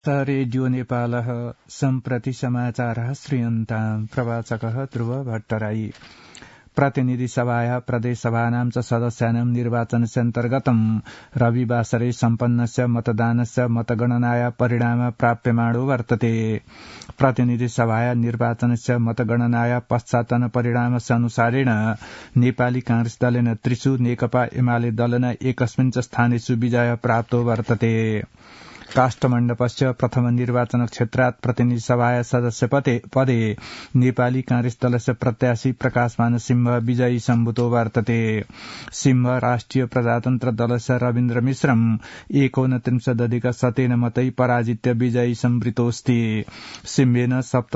Radio नेपालः सम्प्रति समाचारः श्रूयन्ताम् प्रवाचकः ध्रुव भट्टराई। प्रतिनिधि सभाया प्रदेशसभानां च सदस्यानां निर्वाचनस्यन्तर्गतम् रविवासरे सम्पन्नस्य मतदानस्य मतगणनाया परिणाम प्राप्यमाणो वर्तते। प्रतिनिधि सभाया निर्वाचनस्य मतगणनाया पश्चातन परिणामस्यानुसारेण नेपाली कांग्रेस दलेन 3 नेकपा एमाले दलेन एकस्मिन् च स्थानेषु विजय प्राप्तो वर्तते। काष्ठमण्डपस्य प्रथम निर्वाचन क्षेत्रात् प्रतिनिधि सभाया सदस्य पदे नेपाली कांग्रेस दलस्य प्रत्याशी प्रकाशमान सिंह विजयी सम्भूतो वर्तते। सिंह राष्ट्रिय प्रजातन्त्र दलस्य रविन्द्र मिश्रम् 29.7 मतै पराजित्य विजयी संवृतोऽस्ति। सिंहेन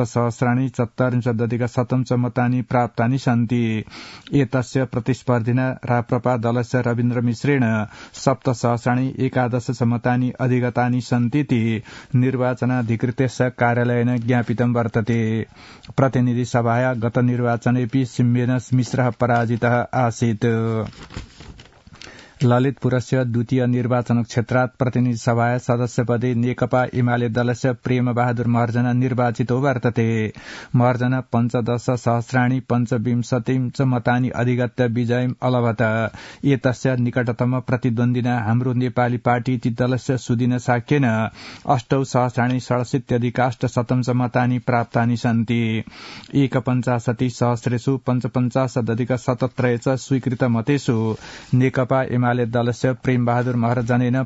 7,40,40 मतानि प्राप्तानि सन्ति। एतस्य प्रतिस्पर्धिना राप्रपा दलस्य रविन्द्र मिश्रेण 7,11 मतानि अधिगतानि सन्तीति निर्वाचनाधिकृतस्य कार्यालयेन ज्ञापितं वर्तते। प्रतिनिधि सभाया गत निर्वाचनेपि सिंहेन मिश्रः पराजितः आसीत्। ललितपुरस्य द्वितीय निर्वाचन क्षेत्रात् प्रतिनिधि सभाया सदस्यपदे नेकपा एमाले दलस्य प्रेम बहादुर महर्जन निर्वाचितो वर्तते। महर्जन 15,25 च मतानि अधिगत्य विजयम् अलभत। एतस्य निकटतम प्रतिद्वन्दिना हाम्रो नेपाली पार्टी इति दलस्य सुदिन साक्येन 8,67 च मतानि प्राप्तानि सन्ति। 51,000 55,77 च स्वीकृत मतेषु नेकपा एमाले दलस्य प्रेम बहादुर महर्जनेन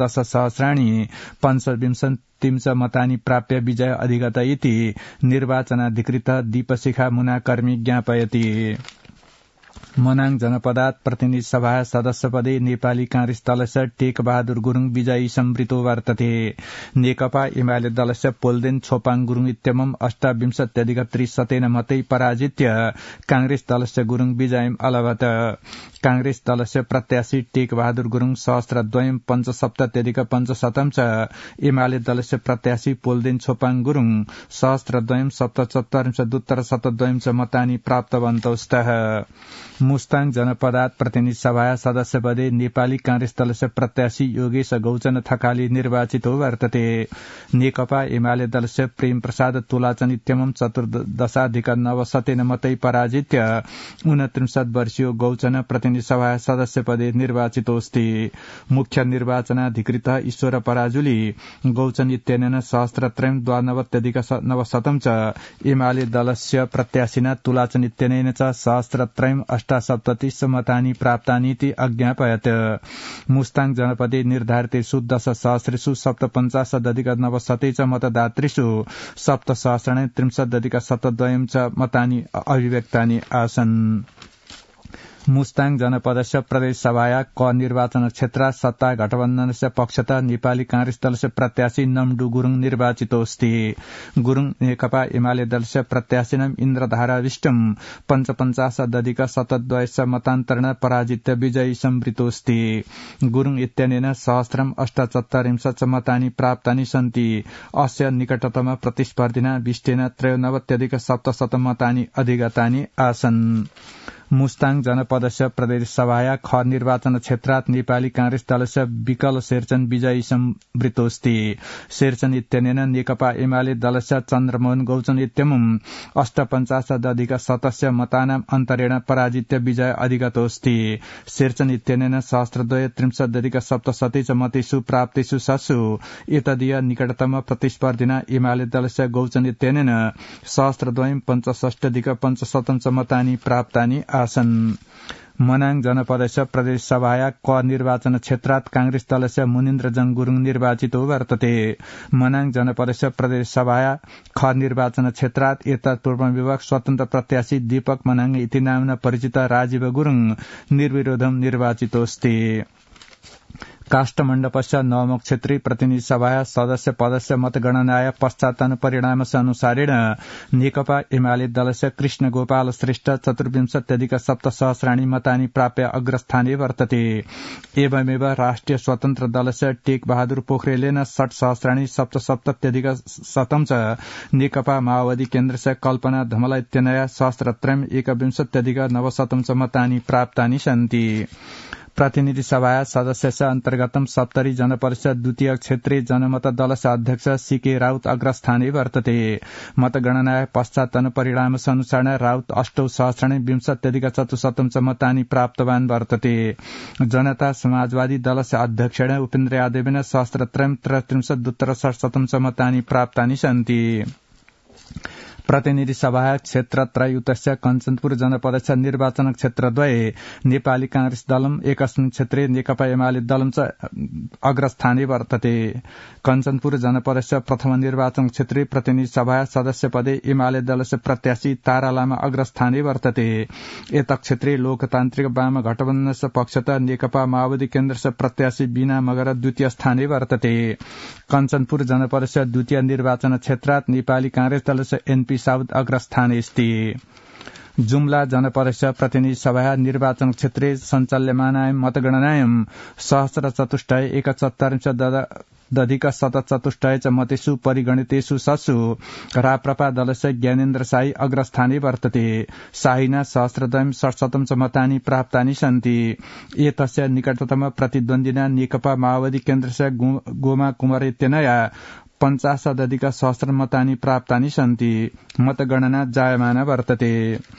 15,25 च मतानि प्राप्य विजय अधिगत इति निर्वाचनाधिकृत दीपशिखा मुनाकर्मी ज्ञापयति। मनाङ जनपदात् प्रतिनिधि सभा सदस्यपदे नेपाली कांग्रेस दलस्य टेक बहादुर गुरुङ विजयी संवृतो वर्तते। नेकपा एमाले दलस्य पोल्देन छोपाङ गुरुङ इत्यमम् 28.30 मतै पराजित्य कांग्रेस दलस्य गुरुङ विजयम् अलभत। कांग्रेस दलस्य प्रत्याशी टेक बहादुर गुरुङ 1,75.75 च एमाले दलस्य प्रत्याशी पोल्देन छोपाङ गुरुङ 1,77.72 च मतानि प्राप्तवन्तौ स्तः। मुस्ताङ जनपदात् प्रतिनिधि सभा सदस्यपदे नेपाली कांग्रेस दलस्य प्रत्याशी योगेश गौचन थकाली निर्वाचितो वर्तते। नेकपा एमाले दलस्य प्रेम प्रसाद तुलाचन इत्यमम् 14.90 मतै पराजित्य 29 वर्षीय गौचन प्रतिनिधि सभा सदस्यपदे निर्वाचितोऽस्ति। मुख्य निर्वाचनाधिकृत ईश्वर पराजुली गौचन इत्यनेन सहस्रत्रयम् 92.90 च एमाले दलस्य प्रत्याशिना तुलाचन इत्यनेन च सहस्रत्रयम् मतानि प्राप्तानीति अज्ञापयत्। मुस्ताङ जनपदे निर्धारितेषु 10,000 57.90 च मतदातृषु 7,063.72 च मतानि अभिव्यक्तानि आसन्। मुस्ताङ जनपदस्य प्रदेश सभाया क निर्वाचन क्षेत्रात् सत्ता गठबन्धनस्य पक्षतः नेपाली कांग्रेस दलस्य प्रत्याशी नम्डु गुरुङ निर्वाचितोऽस्ति। गुरुङ नेकपा एमाले दलस्य प्रत्याशिनम् इन्द्रधारा विष्टम् 55.72 मतान्तरेण पराजित्य विजयी संवृतोऽस्ति। गुरुङ इत्यनेन 1,78 मतानि प्राप्तानि सन्ति। अस्य निकटतम प्रतिस्पर्धिना विष्टेन 93.77 मतानि अधिगतानि आसन्। मुस्ताङ जनपदस्य प्रदेश सभाया ख निर्वाचन क्षेत्रात् नेपाली कांग्रेस दलस्य विकल शेरचन विजयी संवृतोऽस्ति। शेरचन इत्यनेन नेकपा एमाले दलस्य चन्द्रमोहन गौचन इत्यमुम् 48.70 मतानाम् अन्तरेण पराजित्य विजय अधिगतोऽस्ति। शेरचन इत्यनेन 1,63.77 च मतेषु प्राप्तेषु ससु एतदीय निकटतम प्रतिस्पर्धिना एमाले दलस्य गौचन इत्यनेन 1,65.65 च मतानि प्राप्तानि आसन्। मनाङ जनपदस्य प्रदेश सभाया क निर्वाचन क्षेत्रात् कांग्रेस दलस्य मुनिन्द्रजङ गुरुङ निर्वाचितो वर्तते। मनाङ जनपदस्य प्रदेश सभाया ख निर्वाचन क्षेत्रात् यता पूर्व विभाग स्वतन्त्र प्रत्याशी दीपक मनाङ इति नाम्ना परिचित राजीव गुरुङ निर्विरोधम निर्वाचितोऽस्ति। काष्ठमण्डपस्य नवम क्षेत्रीय प्रतिनिधि सभा सदस्य पदस्य मतगणनाय पश्चातन परिणामस्यानुसारेण नेकपा एमाले दलस्य कृष्ण गोपाल श्रेष्ठ 24.7 मतानि प्राप्य अग्रस्थाने वर्तते। एवमेव राष्ट्रिय स्वतन्त्र दलस्य टेक बहादुर पोखरेलेन 60,77 च नेकपा माओवादी केन्द्रस्य कल्पना धमला इत्यनया 1,21.90 च मतानि प्राप्तानि सन्ति। प्रतिनिधि सभा सदस्य अन्तर्गतम सप्तरी जनपरिषद द्वितीय क्षेत्रीय जनमत दलस्य अध्यक्ष सीके राउत अग्रस्थाने वर्तते। मतगणना पश्चात् परिणाम अनुसार राउत 8 सहस्रणे 20.4% च मतानि प्राप्तवान् वर्तते। जनता समाजवादी दलस्य अध्यक्षेण उपेन्द्र यादवेन सहस्रत्रयं 33.67% च मतानि प्राप्तानि सन्ति। प्रतिनिधि सभा क्षेत्रत्रयुतस्य कञ्चनपुर जनपदस्य निर्वाचन क्षेत्रद्वये नेपाली कांग्रेस दलम एकस्मिन् क्षेत्रे नेकपा एमाले दलम च अग्रस्थाने वर्तते। कञ्चनपुर जनपदस्य प्रथम निर्वाचन क्षेत्रे प्रतिनिधि सभा सदस्य पदे एमाले दलस्य प्रत्याशी तारा लामा अग्रस्थाने वर्तते। एतत् क्षेत्रे लोकतान्त्रिक वाम गठबन्धनस्य पक्षतः नेकपा माओवादी केन्द्रस्य प्रत्याशी बीना मगर द्वितीय स्थाने वर्तते। कञ्चनपुर जनपदस्य द्वितीय निर्वाचन क्षेत्रात् नेपाली कांग्रेस दलस्य एनपी साउद अग्रस्थाने अस्ति। जुम्ला जनपदस्य प्रतिनिधि सभा निर्वाचन क्षेत्रे सञ्चाल्यमानायां मतगणनायां सहस्रचतुष्टय 71.7% च मतेषु परिगणितेषु ससु राप्रपा दलस्य ज्ञानेन्द्र साई अग्रस्थाने वर्तते। साहिना सहस्रद्वयं 67 च मतानि प्राप्तानि सन्ति। एतस्य निकटतम प्रतिद्वन्दिना नेकपा माओवादी केन्द्रस्य गोमा कुमार इत्यनया 50.सहस्र मतानि प्राप्तानि सन्ति। मतगणना जायमाना वर्तते।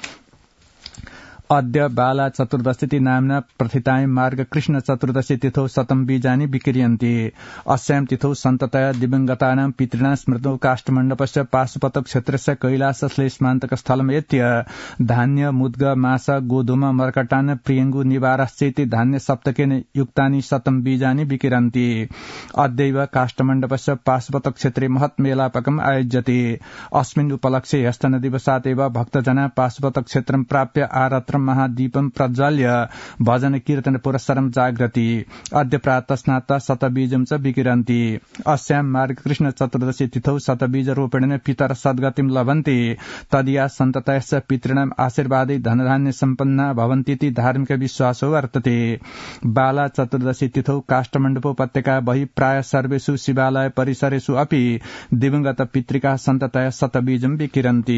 अद्य बाला चतुर्दशी नाम्ना प्रथितायां मार्ग कृष्ण चतुर्दशी तिथौ शतं बीजानि विक्रियन्ते। अस्यां तिथौ सन्ततया दिवंगतानां पितॄणां स्मृतौ काष्ठमण्डपस्य पाशुपत क्षेत्रस्य कैलास श्लेष्मान्तक स्थलमेत्य धान्य मुद्ग मास गोधूम मर्कटान् प्रियङ्गु निवारश्चेति धान्य सप्तकेन युक्तानि शतं बीजानि विकिरन्ति। अद्यैव काष्ठमण्डपस्य पाशुपत क्षेत्रे महत् मेलापकम् आयोज्यते। अस्मिन् उपलक्ष्ये ह्यस्तनदिवसात् एव भक्तजना पाशुपत क्षेत्रं प्राप्य आरात्रं महादीपं प्रज्वाल्य भजन कीर्तन पुरस्सरं जागृति। अद्य प्रातः स्नात्वा शतबीजं च विकिरन्ति। अस्यां मार्गकृष्ण चतुर्दशी तिथौ शतबीज रोपणेन पितर सद्गतिं लभन्ति। तदीया सन्ततयस्य पितॄणाम् आशीर्वादै धनधान्य सम्पन्ना भवन्तीति धार्मिक विश्वासो वर्तते। बाला चतुर्दशी तिथौ काष्ठमण्डपोपत्यका बहि प्राय सर्वेषु शिवालय परिसरेषु अपि दिवंगत पितृका सन्ततया शतबीजं विकिरन्ति।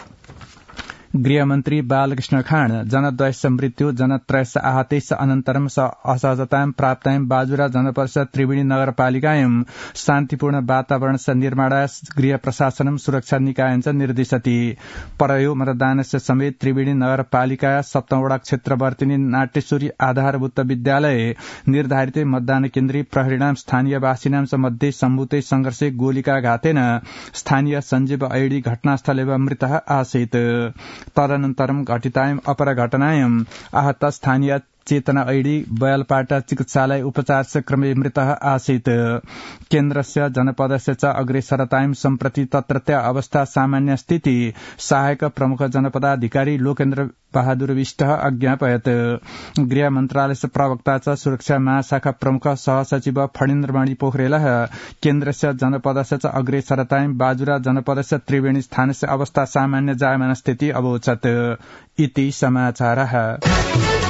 गृहमन्त्री बालकृष्ण खाँड जनद्वयस्य मृत्यु जनत्रयस्य आहतैश्च अनन्तरं स असहजतां प्राप्तायां बाजुरा जनपरिषद त्रिवेणी नगरपालिकायां शान्तिपूर्ण वातावरणस्य निर्माणाय गृह प्रशासनं सुरक्षा निकायञ्च निर्दिशति। परयो मतदानस्य समेत त्रिवेणी नगरपालिकाया सप्तमवटा क्षेत्रवर्तिनी नाट्येश्वरी आधारभूत विद्यालये निर्धारिते मतदान केन्द्रे प्रहरीणां स्थानीयवासिनां च मध्ये सम्भूते संघर्षे गोलिकाघातेन स्थानीय सञ्जीव ऐडी घटनास्थले मृतः आसीत्। तदनन्तरं घटितायां अपरघटनायां आहत स्थानीय चेतना ऐडी बयलपाटा चिकित्सालय उपचारस्य क्रमे मृतः आसीत्। केन्द्रस्य जनपदस्य च अग्रेसरतायां सम्प्रति तत्रत्य अवस्था सामान्य स्थिति सहायक प्रमुख जनपदाधिकारी लोकेन्द्र बहादुर विष्टः अज्ञापयत्। गृह मन्त्रालयस्य प्रवक्ता च सुरक्षा महाशाखा प्रमुख सहसचिव फणीन्द्रमणि पोखरेलः केन्द्रस्य जनपदस्य च अग्रेसरतायां बाजुरा जनपदस्य त्रिवेणी स्थानस्य अवस्था सामान्य जायमान स्थिति अवोचत्। इति समाचारः।